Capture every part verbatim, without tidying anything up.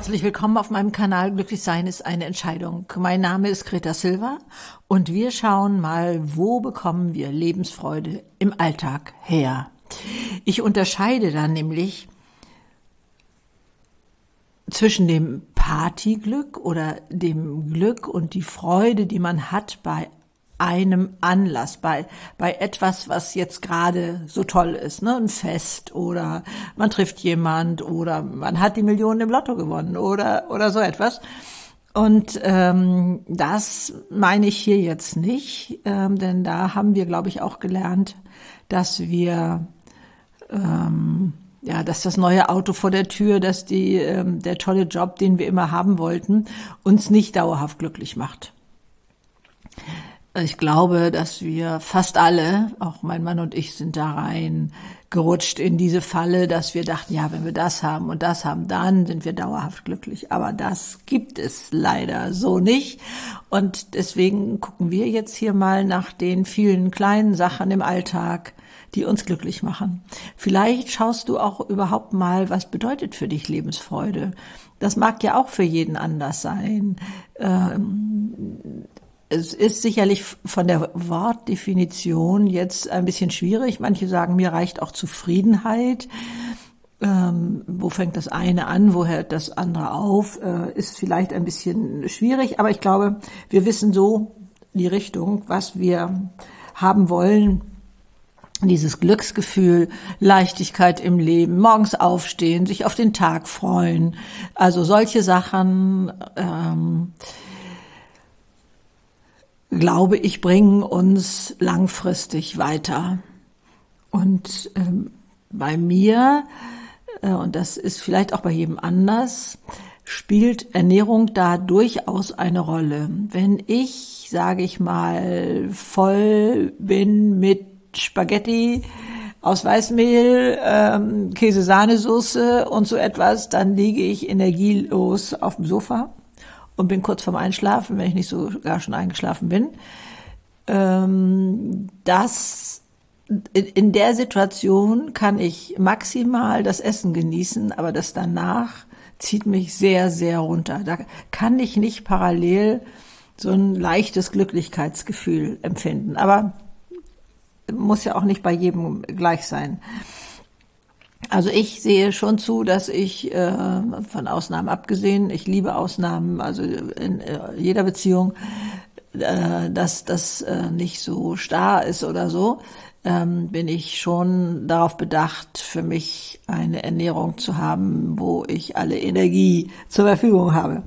Herzlich willkommen auf meinem Kanal Glücklich sein ist eine Entscheidung. Mein Name ist Greta Silva und wir schauen mal, wo bekommen wir Lebensfreude im Alltag her. Ich unterscheide dann nämlich zwischen dem Partyglück oder dem Glück und die Freude, die man hat bei einem Anlass, bei bei etwas, was jetzt gerade so toll ist, ne, ein Fest oder man trifft jemand oder man hat die Millionen im Lotto gewonnen oder oder so etwas. Und ähm, das meine ich hier jetzt nicht, ähm, denn da haben wir, glaube ich, auch gelernt, dass wir ähm, ja, dass das neue Auto vor der Tür, dass die ähm, der tolle Job, den wir immer haben wollten, uns nicht dauerhaft glücklich macht. Ich glaube, dass wir fast alle, auch mein Mann und ich, sind da rein gerutscht in diese Falle, dass wir dachten, ja, wenn wir das haben und das haben, dann sind wir dauerhaft glücklich. Aber das gibt es leider so nicht. Und deswegen gucken wir jetzt hier mal nach den vielen kleinen Sachen im Alltag, die uns glücklich machen. Vielleicht schaust du auch überhaupt mal, was bedeutet für dich Lebensfreude. Das mag ja auch für jeden anders sein. Ähm, Es ist sicherlich von der Wortdefinition jetzt ein bisschen schwierig. Manche sagen, mir reicht auch Zufriedenheit. Ähm, wo fängt das eine an, wo hört das andere auf? Äh, ist vielleicht ein bisschen schwierig, aber ich glaube, wir wissen so die Richtung, was wir haben wollen. Dieses Glücksgefühl, Leichtigkeit im Leben, morgens aufstehen, sich auf den Tag freuen. Also solche Sachen, ähm, glaube ich, bringen uns langfristig weiter. Und ähm, bei mir, äh, und das ist vielleicht auch bei jedem anders, spielt Ernährung da durchaus eine Rolle. Wenn ich, sage ich mal, voll bin mit Spaghetti aus Weißmehl, ähm, Käse-Sahnesoße und so etwas, dann liege ich energielos auf dem Sofa und bin kurz vorm Einschlafen, wenn ich nicht sogar schon eingeschlafen bin. Ähm, das, in, in der Situation kann ich maximal das Essen genießen, aber das danach zieht mich sehr, sehr runter. Da kann ich nicht parallel so ein leichtes Glücklichkeitsgefühl empfinden. Aber muss ja auch nicht bei jedem gleich sein. Also ich sehe schon zu, dass ich, äh, von Ausnahmen abgesehen, ich liebe Ausnahmen, also in äh, jeder Beziehung, äh, dass das äh, nicht so starr ist oder so, ähm, bin ich schon darauf bedacht, für mich eine Ernährung zu haben, wo ich alle Energie zur Verfügung habe.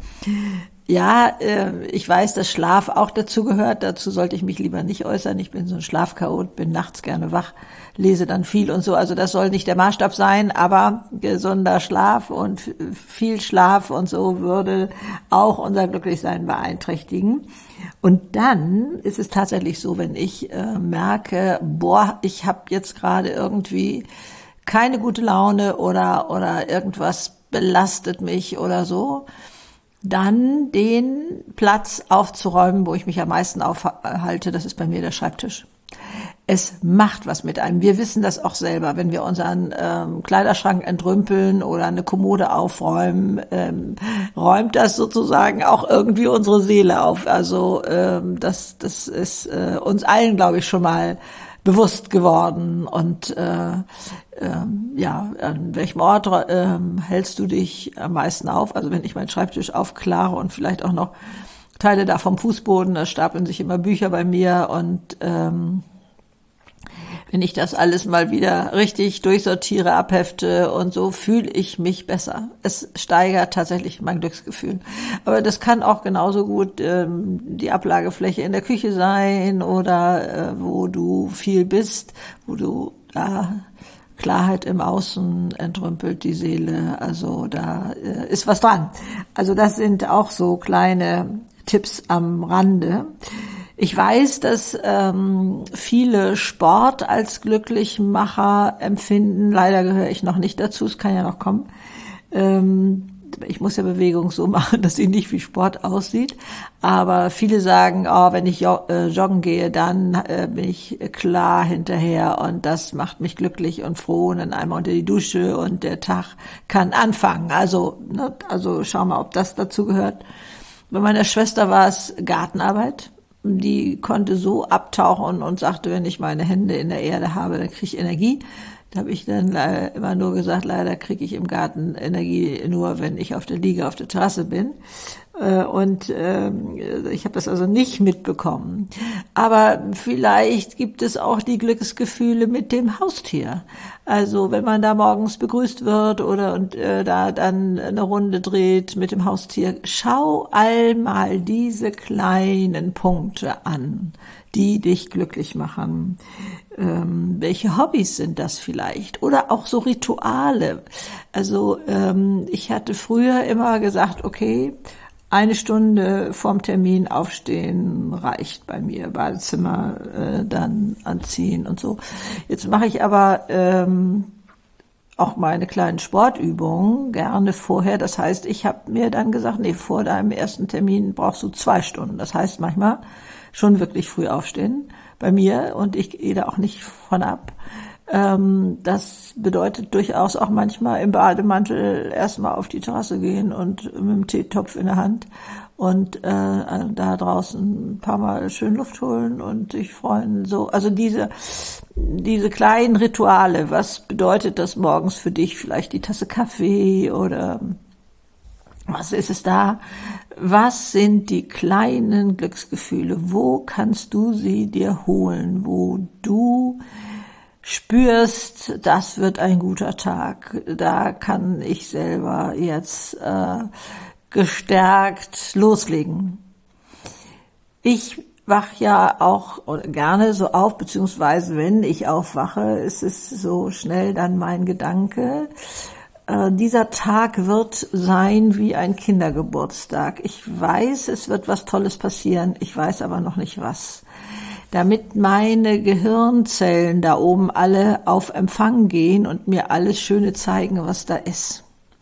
Ja, äh, ich weiß, dass Schlaf auch dazu gehört. Dazu sollte ich mich lieber nicht äußern. Ich bin so ein Schlafchaot, bin nachts gerne wach, lese dann viel und so. Also das soll nicht der Maßstab sein, aber gesunder Schlaf und viel Schlaf und so würde auch unser Glücklichsein beeinträchtigen. Und dann ist es tatsächlich so, wenn ich äh, merke, boah, ich habe jetzt gerade irgendwie keine gute Laune oder oder irgendwas belastet mich oder so, dann den Platz aufzuräumen, wo ich mich am meisten aufhalte, das ist bei mir der Schreibtisch. Es macht was mit einem. Wir wissen das auch selber, wenn wir unseren ähm, Kleiderschrank entrümpeln oder eine Kommode aufräumen, ähm, räumt das sozusagen auch irgendwie unsere Seele auf. Also ähm, das, das ist äh, uns allen, glaube ich, schon mal bewusst geworden. Und äh, ähm, ja, an welchem Ort ähm, hältst du dich am meisten auf? Also wenn ich meinen Schreibtisch aufklare und vielleicht auch noch Teile da vom Fußboden, da stapeln sich immer Bücher bei mir und ähm, wenn ich das alles mal wieder richtig durchsortiere, abhefte und so, fühle ich mich besser. Es steigert tatsächlich mein Glücksgefühl. Aber das kann auch genauso gut ähm, die Ablagefläche in der Küche sein oder äh, wo du viel bist, wo du da Klarheit im Außen entrümpelt die Seele. Also da äh, ist was dran. Also das sind auch so kleine Tipps am Rande. Ich weiß, dass ähm, viele Sport als Glücklichmacher empfinden. Leider gehöre ich noch nicht dazu, es kann ja noch kommen. Ähm, ich muss ja Bewegung so machen, dass sie nicht wie Sport aussieht. Aber viele sagen, oh, wenn ich joggen gehe, dann äh, bin ich klar hinterher und das macht mich glücklich und froh und dann einmal unter die Dusche und der Tag kann anfangen. Also, ne, also schau mal, ob das dazu gehört. Bei meiner Schwester war es Gartenarbeit. Die konnte so abtauchen und sagte, wenn ich meine Hände in der Erde habe, dann kriege ich Energie. Da habe ich dann immer nur gesagt, leider kriege ich im Garten Energie nur, wenn ich auf der Liege auf der Terrasse bin. Und ich habe das also nicht mitbekommen. Aber vielleicht gibt es auch die Glücksgefühle mit dem Haustier. Also wenn man da morgens begrüßt wird oder und äh, da dann eine Runde dreht mit dem Haustier, schau einmal diese kleinen Punkte an, die dich glücklich machen. Ähm, welche Hobbys sind das vielleicht? Oder auch so Rituale. Also ähm, ich hatte früher immer gesagt, okay, eine Stunde vorm Termin aufstehen reicht bei mir, Badezimmer äh, dann anziehen und so. Jetzt mache ich aber ähm, auch meine kleinen Sportübungen gerne vorher. Das heißt, ich habe mir dann gesagt, nee, vor deinem ersten Termin brauchst du zwei Stunden. Das heißt manchmal schon wirklich früh aufstehen bei mir und ich gehe da auch nicht von ab. Ähm, das bedeutet durchaus auch manchmal im Bademantel erstmal auf die Terrasse gehen und mit dem Teetopf in der Hand und äh, da draußen ein paar Mal schön Luft holen und sich freuen. So, also diese diese kleinen Rituale. Was bedeutet das morgens für dich? Vielleicht die Tasse Kaffee oder was ist es da? Was sind die kleinen Glücksgefühle? Wo kannst du sie dir holen? Wo du spürst, das wird ein guter Tag. Da kann ich selber jetzt äh, gestärkt loslegen. Ich wach ja auch gerne so auf, beziehungsweise wenn ich aufwache, ist es so schnell dann mein Gedanke, äh, dieser Tag wird sein wie ein Kindergeburtstag. Ich weiß, es wird was Tolles passieren, ich weiß aber noch nicht was. Damit meine Gehirnzellen da oben alle auf Empfang gehen und mir alles Schöne zeigen, was da ist.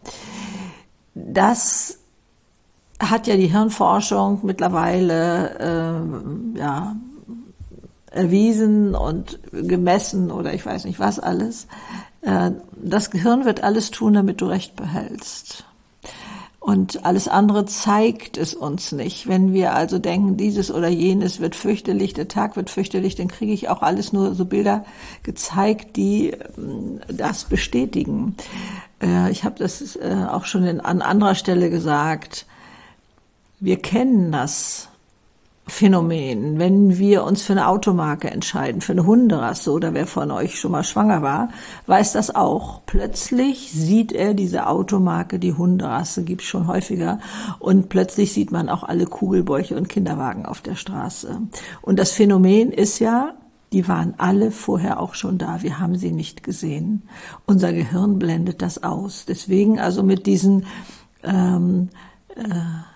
Das hat ja die Hirnforschung mittlerweile äh, ja, erwiesen und gemessen oder ich weiß nicht was alles. Äh, das Gehirn wird alles tun, damit du Recht behältst. Und alles andere zeigt es uns nicht. Wenn wir also denken, dieses oder jenes wird fürchterlich, der Tag wird fürchterlich, dann kriege ich auch alles nur so Bilder gezeigt, die das bestätigen. Ich habe das auch schon an anderer Stelle gesagt. Wir kennen das Phänomen, wenn wir uns für eine Automarke entscheiden, für eine Hunderasse oder wer von euch schon mal schwanger war, weiß das auch. Plötzlich sieht er diese Automarke, die Hunderasse gibt's schon häufiger und plötzlich sieht man auch alle Kugelbäuche und Kinderwagen auf der Straße. Und das Phänomen ist ja, die waren alle vorher auch schon da, wir haben sie nicht gesehen. Unser Gehirn blendet das aus. Deswegen also mit diesen ähm, äh,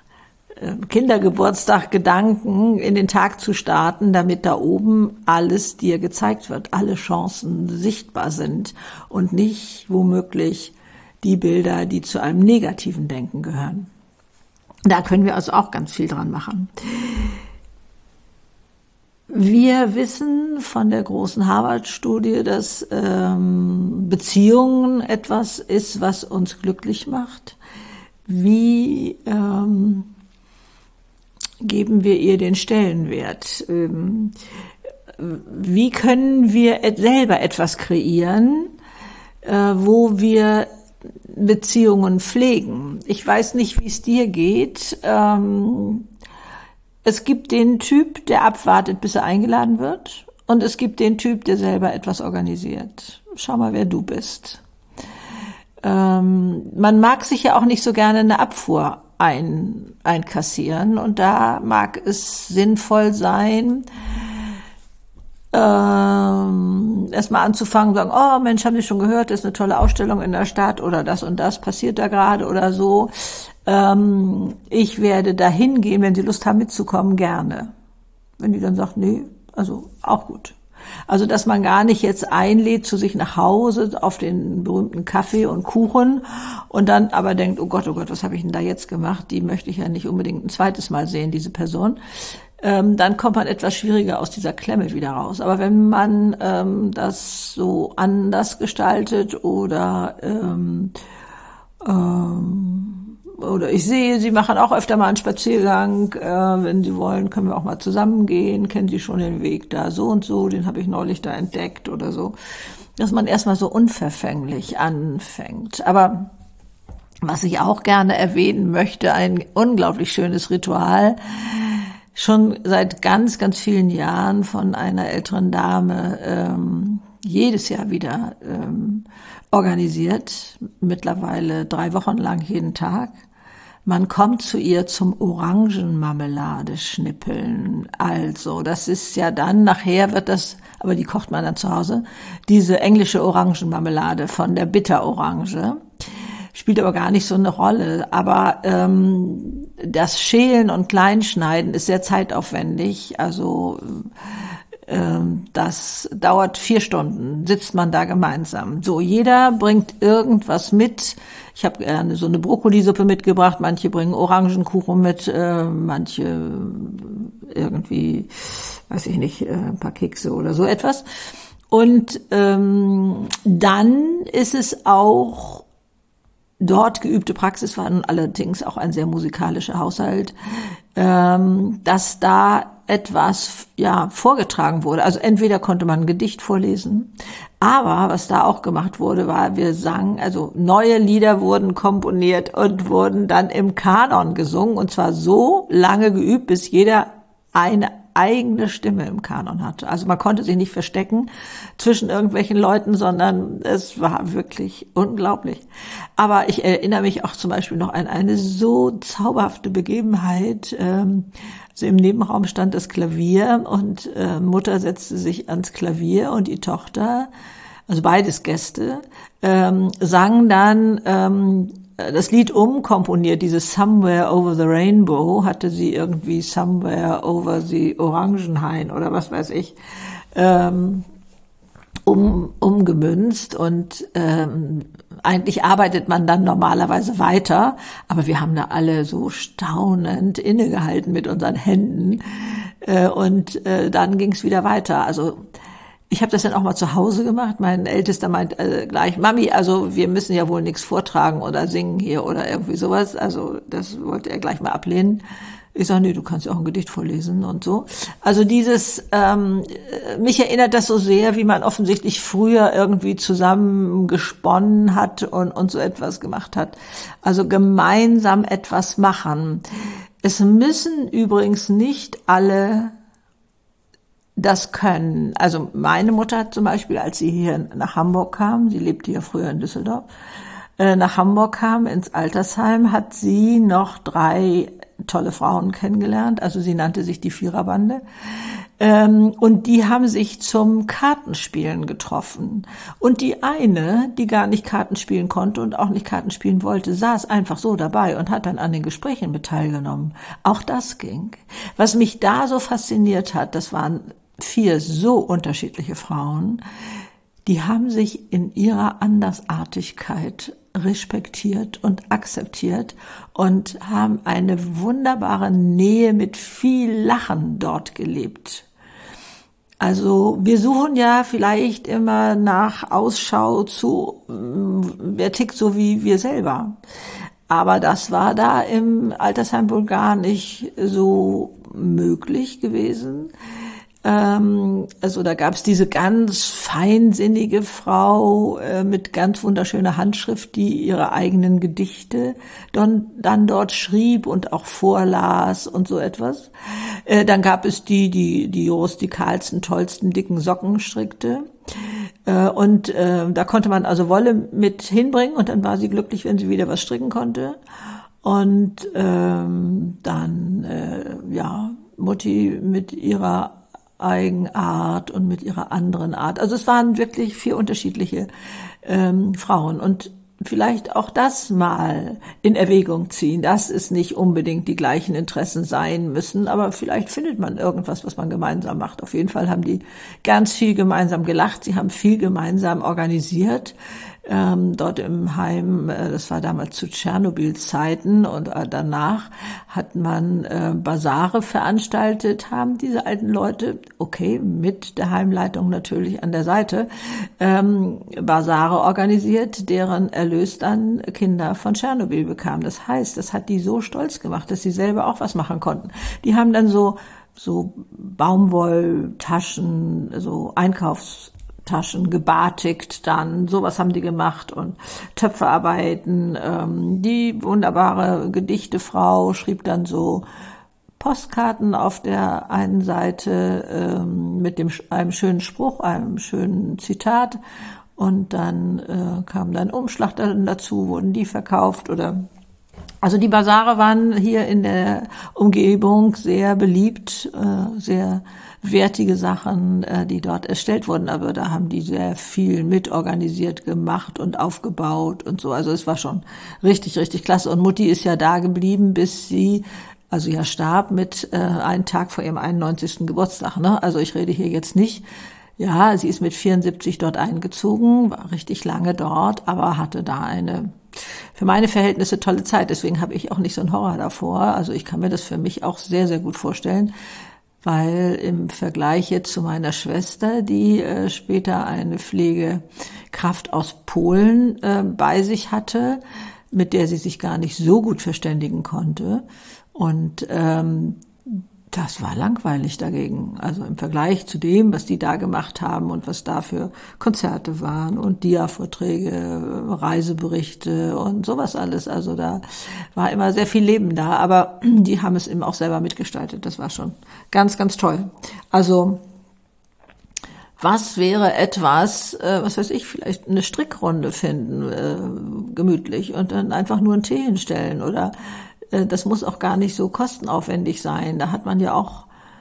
Kindergeburtstag-Gedanken in den Tag zu starten, damit da oben alles dir gezeigt wird, alle Chancen sichtbar sind und nicht womöglich die Bilder, die zu einem negativen Denken gehören. Da können wir also auch ganz viel dran machen. Wir wissen von der großen Harvard-Studie, dass ähm, Beziehungen etwas ist, was uns glücklich macht. Wie ähm, geben wir ihr den Stellenwert? Wie können wir selber etwas kreieren, wo wir Beziehungen pflegen? Ich weiß nicht, wie es dir geht. Es gibt den Typ, der abwartet, bis er eingeladen wird, und es gibt den Typ, der selber etwas organisiert. Schau mal, wer du bist. Man mag sich ja auch nicht so gerne eine Abfuhr ein, einkassieren. Und da mag es sinnvoll sein, ähm, erstmal anzufangen und sagen, oh Mensch, haben Sie schon gehört, das ist eine tolle Ausstellung in der Stadt oder das und das passiert da gerade oder so. Ähm, ich werde da hingehen, wenn Sie Lust haben mitzukommen, gerne. Wenn die dann sagt, nee, also auch gut. Also, dass man gar nicht jetzt einlädt zu sich nach Hause auf den berühmten Kaffee und Kuchen und dann aber denkt, oh Gott, oh Gott, was habe ich denn da jetzt gemacht? Die möchte ich ja nicht unbedingt ein zweites Mal sehen, diese Person. Ähm, dann kommt man etwas schwieriger aus dieser Klemme wieder raus. Aber wenn man ähm, das so anders gestaltet oder ähm, ähm, oder ich sehe, Sie machen auch öfter mal einen Spaziergang, äh, wenn Sie wollen, können wir auch mal zusammen gehen, kennen Sie schon den Weg da so und so, den habe ich neulich da entdeckt oder so, dass man erstmal so unverfänglich anfängt. Aber was ich auch gerne erwähnen möchte, ein unglaublich schönes Ritual, schon seit ganz, ganz vielen Jahren von einer älteren Dame ähm, jedes Jahr wieder ähm, organisiert, mittlerweile drei Wochen lang jeden Tag. Man kommt zu ihr zum Orangenmarmelade schnippeln. Also, das ist ja dann, nachher wird das, aber die kocht man dann zu Hause, diese englische Orangenmarmelade von der Bitterorange. Spielt aber gar nicht so eine Rolle. Aber ähm, das Schälen und Kleinschneiden ist sehr zeitaufwendig. Also ähm, das dauert vier Stunden, sitzt man da gemeinsam. So, jeder bringt irgendwas mit. Ich habe gerne so eine Brokkolisuppe mitgebracht. Manche bringen Orangenkuchen mit, äh, manche irgendwie, weiß ich nicht, äh, ein paar Kekse oder so etwas. Und ähm, dann ist es auch dort geübte Praxis, war nun allerdings auch ein sehr musikalischer Haushalt, ähm, dass da etwas ja vorgetragen wurde. Also entweder konnte man ein Gedicht vorlesen, aber was da auch gemacht wurde, war, wir sangen, also neue Lieder wurden komponiert und wurden dann im Kanon gesungen, und zwar so lange geübt, bis jeder eine eigene Stimme im Kanon hatte. Also man konnte sich nicht verstecken zwischen irgendwelchen Leuten, sondern es war wirklich unglaublich. Aber ich erinnere mich auch zum Beispiel noch an eine so zauberhafte Begebenheit. Also im Nebenraum stand das Klavier und Mutter setzte sich ans Klavier und die Tochter, also beides Gäste, sangen dann das Lied umkomponiert, dieses Somewhere Over the Rainbow, hatte sie irgendwie Somewhere Over the Orangenhain oder was weiß ich, ähm, um, umgemünzt. Und ähm, eigentlich arbeitet man dann normalerweise weiter, aber wir haben da alle so staunend innegehalten mit unseren Händen äh, und äh, dann ging es wieder weiter. Also ich habe das dann auch mal zu Hause gemacht. Mein Ältester meint äh, gleich, Mami, also wir müssen ja wohl nichts vortragen oder singen hier oder irgendwie sowas. Also das wollte er gleich mal ablehnen. Ich sage, nee, du kannst ja auch ein Gedicht vorlesen und so. Also dieses, ähm, mich erinnert das so sehr, wie man offensichtlich früher irgendwie zusammen gesponnen hat und, und so etwas gemacht hat. Also gemeinsam etwas machen. Es müssen übrigens nicht alle das können. Also meine Mutter hat zum Beispiel, als sie hier nach Hamburg kam, sie lebte ja früher in Düsseldorf, äh, nach Hamburg kam, ins Altersheim, hat sie noch drei tolle Frauen kennengelernt. Also sie nannte sich die Viererbande. Ähm, und die haben sich zum Kartenspielen getroffen. Und die eine, die gar nicht Karten spielen konnte und auch nicht Karten spielen wollte, saß einfach so dabei und hat dann an den Gesprächen mit teilgenommen. Auch das ging. Was mich da so fasziniert hat, das waren vier so unterschiedliche Frauen, die haben sich in ihrer Andersartigkeit respektiert und akzeptiert und haben eine wunderbare Nähe mit viel Lachen dort gelebt. Also wir suchen ja vielleicht immer nach Ausschau zu, wer tickt so wie wir selber. Aber das war da im Altersheim wohl gar nicht so möglich gewesen. Also da gab es diese ganz feinsinnige Frau äh, mit ganz wunderschöner Handschrift, die ihre eigenen Gedichte dann, dann dort schrieb und auch vorlas und so etwas. Äh, dann gab es die, die die rustikalsten, tollsten, dicken Socken strickte. Äh, und äh, da konnte man also Wolle mit hinbringen und dann war sie glücklich, wenn sie wieder was stricken konnte. Und ähm, dann, äh, ja, Mutti mit ihrer Eigenart und mit ihrer anderen Art. Also es waren wirklich vier unterschiedliche ähm, Frauen. Und vielleicht auch das mal in Erwägung ziehen, dass es nicht unbedingt die gleichen Interessen sein müssen, aber vielleicht findet man irgendwas, was man gemeinsam macht. Auf jeden Fall haben die ganz viel gemeinsam gelacht, sie haben viel gemeinsam organisiert. Ähm, dort im Heim, äh, das war damals zu Tschernobyl-Zeiten und äh, danach hat man äh, Basare veranstaltet, haben diese alten Leute, okay, mit der Heimleitung natürlich an der Seite, ähm, Basare organisiert, deren Erlös dann Kinder von Tschernobyl bekamen. Das heißt, das hat die so stolz gemacht, dass sie selber auch was machen konnten. Die haben dann so so Baumwolltaschen, so Einkaufs Taschen gebatigt, dann sowas haben die gemacht und Töpferarbeiten. Ähm, die wunderbare Gedichtefrau schrieb dann so Postkarten auf der einen Seite ähm, mit dem einem schönen Spruch, einem schönen Zitat und dann äh, kam dann Umschlag dann dazu, wurden die verkauft oder also die Basare waren hier in der Umgebung sehr beliebt, äh, sehr wertige Sachen, äh, die dort erstellt wurden, aber da haben die sehr viel mitorganisiert gemacht und aufgebaut und so. Also es war schon richtig, richtig klasse. Und Mutti ist ja da geblieben, bis sie, also ja starb mit äh, einen Tag vor ihrem einundneunzigsten Geburtstag. Ne? Also ich rede hier jetzt nicht. Ja, sie ist mit vierundsiebzig dort eingezogen, war richtig lange dort, aber hatte da eine für meine Verhältnisse tolle Zeit. Deswegen habe ich auch nicht so einen Horror davor. Also ich kann mir das für mich auch sehr, sehr gut vorstellen, weil im Vergleich jetzt zu meiner Schwester, die äh, später eine Pflegekraft aus Polen äh, bei sich hatte, mit der sie sich gar nicht so gut verständigen konnte. Und ähm, das war langweilig dagegen. Also im Vergleich zu dem, was die da gemacht haben und was da für Konzerte waren und Dia-Vorträge, Reiseberichte und sowas alles. Also da war immer sehr viel Leben da, aber die haben es eben auch selber mitgestaltet. Das war schon ganz, ganz toll. Also was wäre etwas, äh, was weiß ich, vielleicht eine Strickrunde finden, äh, gemütlich und dann einfach nur einen Tee hinstellen oder das muss auch gar nicht so kostenaufwendig sein. Da hat man ja auch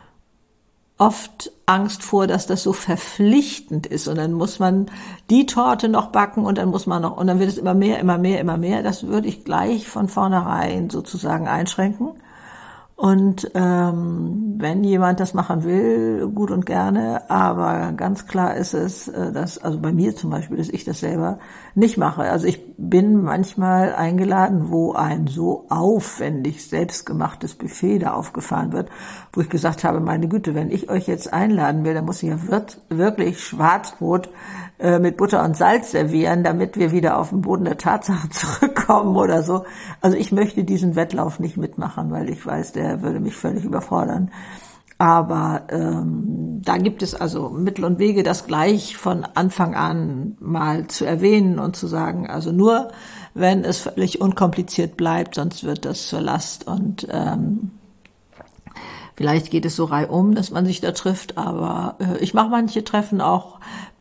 oft Angst vor, dass das so verpflichtend ist. Und dann muss man die Torte noch backen und dann muss man noch, und dann wird es immer mehr, immer mehr, immer mehr. Das würde ich gleich von vornherein sozusagen einschränken. Und ähm, wenn jemand das machen will, gut und gerne, aber ganz klar ist es, dass, also bei mir zum Beispiel, dass ich das selber nicht mache. Also ich bin manchmal eingeladen, wo ein so aufwendig selbstgemachtes Buffet da aufgefahren wird, wo ich gesagt habe, meine Güte, wenn ich euch jetzt einladen will, dann muss ich ja wirklich Schwarzbrot äh, mit Butter und Salz servieren, damit wir wieder auf den Boden der Tatsachen zurückkommen oder so. Also ich möchte diesen Wettlauf nicht mitmachen, weil ich weiß, der würde mich völlig überfordern. Aber ähm, da gibt es also Mittel und Wege, das gleich von Anfang an mal zu erwähnen und zu sagen, also nur wenn es völlig unkompliziert bleibt, sonst wird das zur Last. Und ähm, vielleicht geht es so reihum, dass man sich da trifft, aber äh, ich mache manche Treffen auch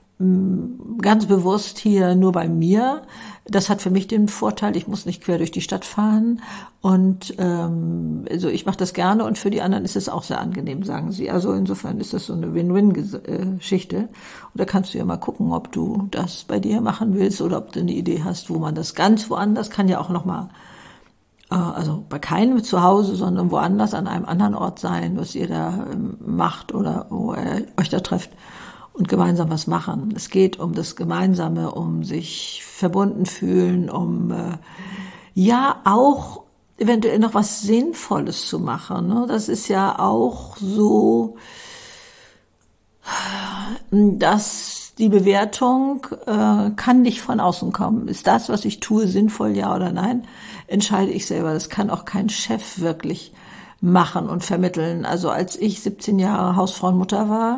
ganz bewusst hier nur bei mir. Das hat für mich den Vorteil, ich muss nicht quer durch die Stadt fahren und ähm, also ich mache das gerne und für die anderen ist es auch sehr angenehm, sagen sie. Also insofern ist das so eine Win-Win-Geschichte. Und da kannst du ja mal gucken, ob du das bei dir machen willst oder ob du eine Idee hast, wo man das ganz woanders, kann ja auch nochmal, äh, also bei keinem zu Hause, sondern woanders an einem anderen Ort sein, was ihr da ähm, macht oder wo ihr euch da trefft. Und gemeinsam was machen. Es geht um das Gemeinsame, um sich verbunden fühlen, um äh, ja auch eventuell noch was Sinnvolles zu machen. Ne? Das ist ja auch so, dass die Bewertung äh, kann nicht von außen kommen. Ist das, was ich tue, sinnvoll, ja oder nein? Entscheide ich selber. Das kann auch kein Chef wirklich machen und vermitteln. Also als ich siebzehn Jahre Hausfrauenmutter war,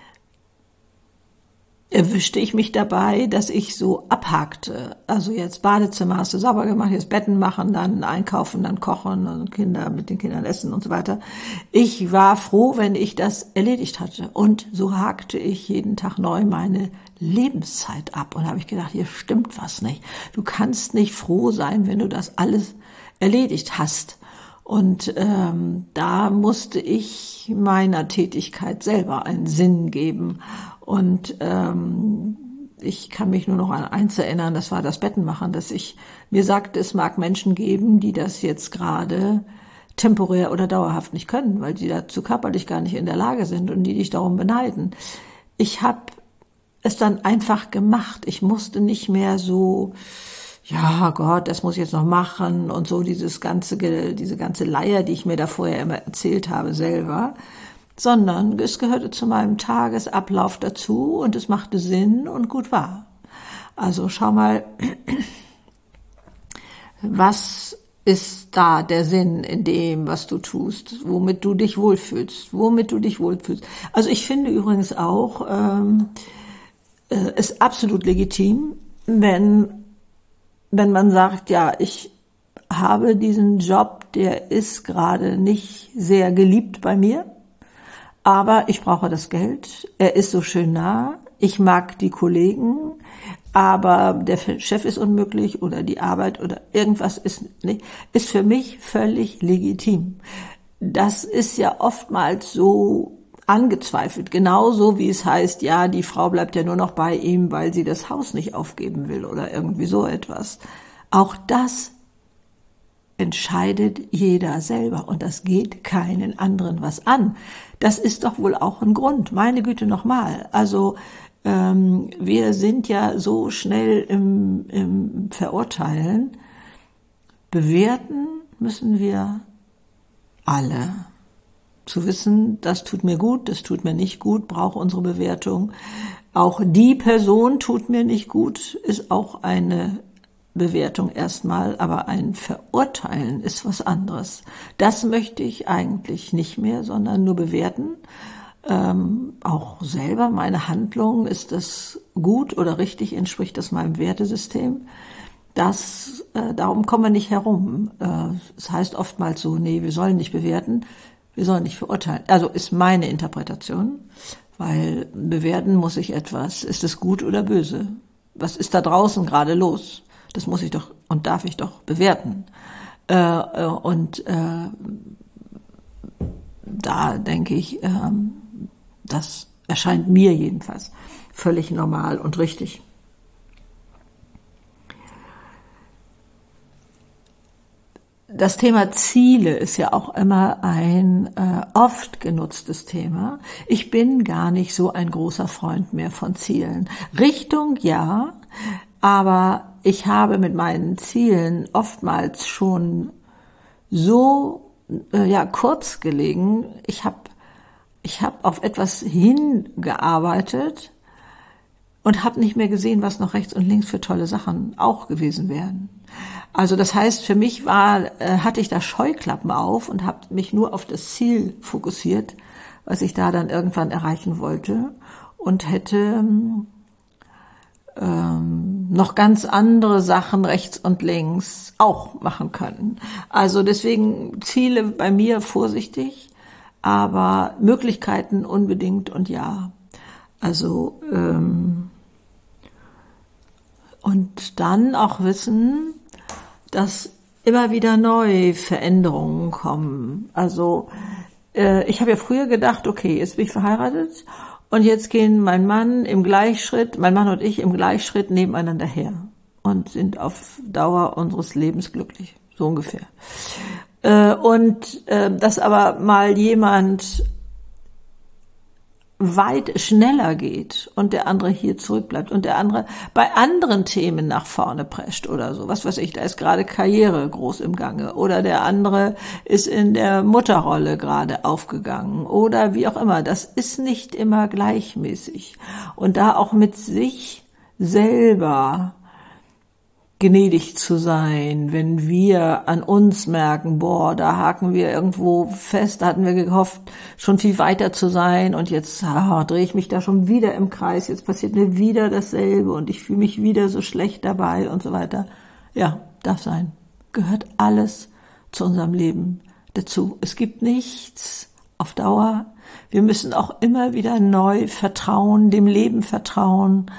erwischte ich mich dabei, dass ich so abhakte. Also jetzt Badezimmer hast du sauber gemacht, jetzt Betten machen, dann einkaufen, dann kochen und Kinder mit den Kindern essen und so weiter. Ich war froh, wenn ich das erledigt hatte. Und so hakte ich jeden Tag neu meine Lebenszeit ab. Und da habe ich gedacht, hier stimmt was nicht. Du kannst nicht froh sein, wenn du das alles erledigt hast. Und ähm, da musste ich meiner Tätigkeit selber einen Sinn geben. Und ähm, ich kann mich nur noch an eins erinnern, das war das Bettenmachen, dass ich mir sagte, es mag Menschen geben, die das jetzt gerade temporär oder dauerhaft nicht können, weil sie dazu körperlich gar nicht in der Lage sind und die dich darum beneiden. Ich habe es dann einfach gemacht. Ich musste nicht mehr so, ja Gott, das muss ich jetzt noch machen und so dieses ganze, diese ganze Leier, die ich mir da vorher immer erzählt habe selber, sondern es gehörte zu meinem Tagesablauf dazu und es machte Sinn und gut war. Also schau mal, was ist da der Sinn in dem, was du tust, womit du dich wohlfühlst, womit du dich wohlfühlst. Also ich finde übrigens auch, ähm, äh, ist absolut legitim, wenn, wenn man sagt, ja, ich habe diesen Job, der ist gerade nicht sehr geliebt bei mir, aber ich brauche das Geld, er ist so schön nah, ich mag die Kollegen, aber der Chef ist unmöglich oder die Arbeit oder irgendwas ist nicht, ist für mich völlig legitim. Das ist ja oftmals so angezweifelt, genauso wie es heißt, ja, die Frau bleibt ja nur noch bei ihm, weil sie das Haus nicht aufgeben will oder irgendwie so etwas. Auch das entscheidet jeder selber und das geht keinen anderen was an. Das ist doch wohl auch ein Grund. Meine Güte, nochmal. Also ähm, wir sind ja so schnell im, im Verurteilen. Bewerten müssen wir alle. Zu wissen, das tut mir gut, das tut mir nicht gut, brauche unsere Bewertung. Auch die Person tut mir nicht gut, ist auch eine Bewertung erstmal, aber ein Verurteilen ist was anderes. Das möchte ich eigentlich nicht mehr, sondern nur bewerten. Ähm, auch selber meine Handlung, ist das gut oder richtig, entspricht das meinem Wertesystem? Das, äh, darum kommen wir nicht herum. Äh, es heißt oftmals so, nee, wir sollen nicht bewerten, wir sollen nicht verurteilen. Also ist meine Interpretation, weil bewerten muss ich etwas, ist es gut oder böse? Was ist da draußen gerade los? Das muss ich doch und darf ich doch bewerten. Äh, und äh, da denke ich, äh, das erscheint mir jedenfalls völlig normal und richtig. Das Thema Ziele ist ja auch immer ein äh, oft genutztes Thema. Ich bin gar nicht so ein großer Freund mehr von Zielen. Richtung ja, aber ich habe mit meinen Zielen oftmals schon so äh, ja kurz gelegen. Ich habe ich habe auf etwas hingearbeitet und habe nicht mehr gesehen, was noch rechts und links für tolle Sachen auch gewesen wären. Also das heißt, für mich war äh, hatte ich da Scheuklappen auf und habe mich nur auf das Ziel fokussiert, was ich da dann irgendwann erreichen wollte und hätte ähm, noch ganz andere Sachen rechts und links auch machen können. Also deswegen Ziele bei mir vorsichtig, aber Möglichkeiten unbedingt und ja. Also ähm, und dann auch wissen, dass immer wieder neue Veränderungen kommen. Also äh, ich habe ja früher gedacht, okay, jetzt bin ich verheiratet und jetzt gehen mein Mann im Gleichschritt, mein Mann und ich im Gleichschritt nebeneinander her und sind auf Dauer unseres Lebens glücklich, so ungefähr. Äh, und äh, dass aber mal jemand weit schneller geht und der andere hier zurückbleibt und der andere bei anderen Themen nach vorne prescht oder so. Was weiß ich, da ist gerade Karriere groß im Gange oder der andere ist in der Mutterrolle gerade aufgegangen oder wie auch immer. Das ist nicht immer gleichmäßig. Und da auch mit sich selber gnädig zu sein, wenn wir an uns merken, boah, da haken wir irgendwo fest, da hatten wir gehofft, schon viel weiter zu sein und jetzt ah, drehe ich mich da schon wieder im Kreis, jetzt passiert mir wieder dasselbe und ich fühle mich wieder so schlecht dabei und so weiter. Ja, darf sein. Gehört alles zu unserem Leben dazu. Es gibt nichts auf Dauer. Wir müssen auch immer wieder neu vertrauen, dem Leben vertrauen.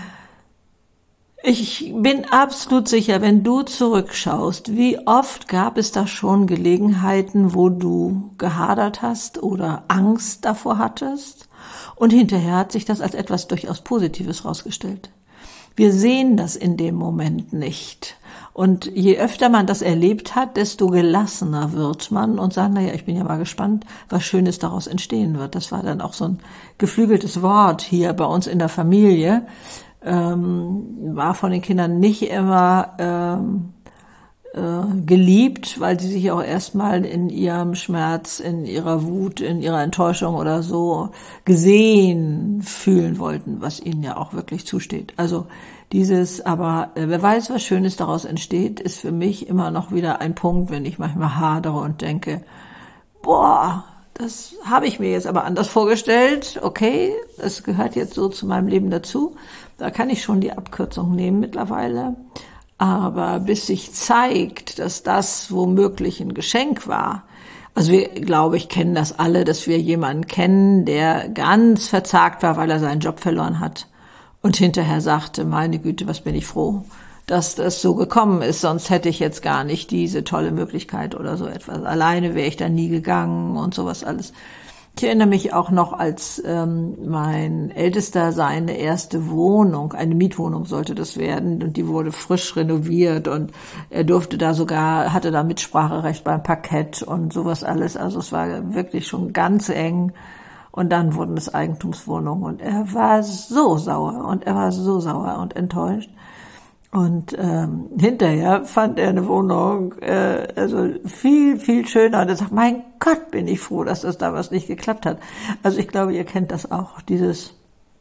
Ich bin absolut sicher, wenn du zurückschaust, wie oft gab es da schon Gelegenheiten, wo du gehadert hast oder Angst davor hattest und hinterher hat sich das als etwas durchaus Positives rausgestellt. wir sehen das in dem Moment nicht. Und je öfter man das erlebt hat, desto gelassener wird man und sagt, naja, ich bin ja mal gespannt, was Schönes daraus entstehen wird. Das war dann auch so ein geflügeltes Wort hier bei uns in der Familie. Ähm, war von den Kindern nicht immer ähm, äh, geliebt, weil sie sich auch erstmal in ihrem Schmerz, in ihrer Wut, in ihrer Enttäuschung oder so gesehen fühlen wollten, was ihnen ja auch wirklich zusteht. Also dieses, aber äh, wer weiß, was Schönes daraus entsteht, ist für mich immer noch wieder ein Punkt, wenn ich manchmal hadere und denke, boah, das habe ich mir jetzt aber anders vorgestellt. Okay, das gehört jetzt so zu meinem Leben dazu. Da kann ich schon die Abkürzung nehmen mittlerweile. Aber bis sich zeigt, dass das womöglich ein Geschenk war, also wir, glaube ich, kennen das alle, dass wir jemanden kennen, der ganz verzagt war, weil er seinen Job verloren hat. Und hinterher sagte, meine Güte, was bin ich froh, dass das so gekommen ist, sonst hätte ich jetzt gar nicht diese tolle Möglichkeit oder so etwas. Alleine wäre ich da nie gegangen und sowas alles. Ich erinnere mich auch noch, als ähm, mein Ältester seine erste Wohnung, eine Mietwohnung sollte das werden, und die wurde frisch renoviert und er durfte da sogar, hatte da Mitspracherecht beim Parkett und sowas alles. Also es war wirklich schon ganz eng. Und dann wurden es Eigentumswohnungen und er war so sauer und er war so sauer und enttäuscht. Und ähm, hinterher fand er eine Wohnung äh, also viel, viel schöner. Und er sagt, mein Gott, bin ich froh, dass das damals nicht geklappt hat. Also ich glaube, ihr kennt das auch, dieses,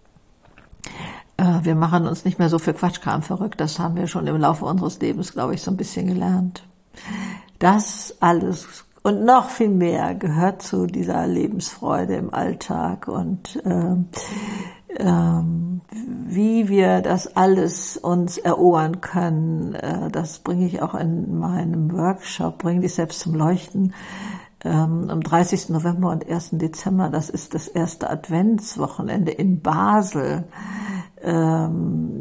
äh, wir machen uns nicht mehr so für Quatschkram verrückt. Das haben wir schon im Laufe unseres Lebens, glaube ich, so ein bisschen gelernt. Das alles und noch viel mehr gehört zu dieser Lebensfreude im Alltag und ähm, ähm, wie wir das alles uns erobern können. Äh, das bringe ich auch in meinem Workshop, bringe dich selbst zum Leuchten. Ähm, am dreißigsten November und ersten Dezember, das ist das erste Adventswochenende in Basel. Ähm,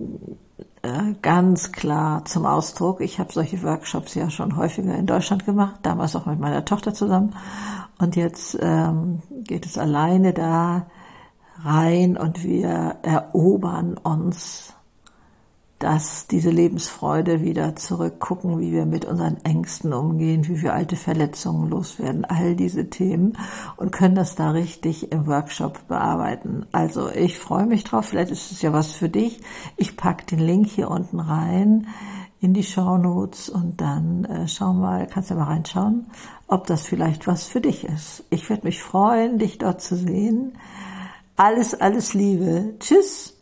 ganz klar zum Ausdruck. Ich habe solche Workshops ja schon häufiger in Deutschland gemacht, damals auch mit meiner Tochter zusammen. Und jetzt ähm, geht es alleine da rein und wir erobern uns das, diese Lebensfreude wieder zurück, gucken, wie wir mit unseren Ängsten umgehen, wie wir alte Verletzungen loswerden, all diese Themen und können das da richtig im Workshop bearbeiten. Also ich freue mich drauf, vielleicht ist es ja was für dich. Ich pack den Link hier unten rein in die Shownotes und dann äh, schau mal, kannst ja mal reinschauen, ob das vielleicht was für dich ist. Ich würde mich freuen, dich dort zu sehen. Alles, alles Liebe. Tschüss.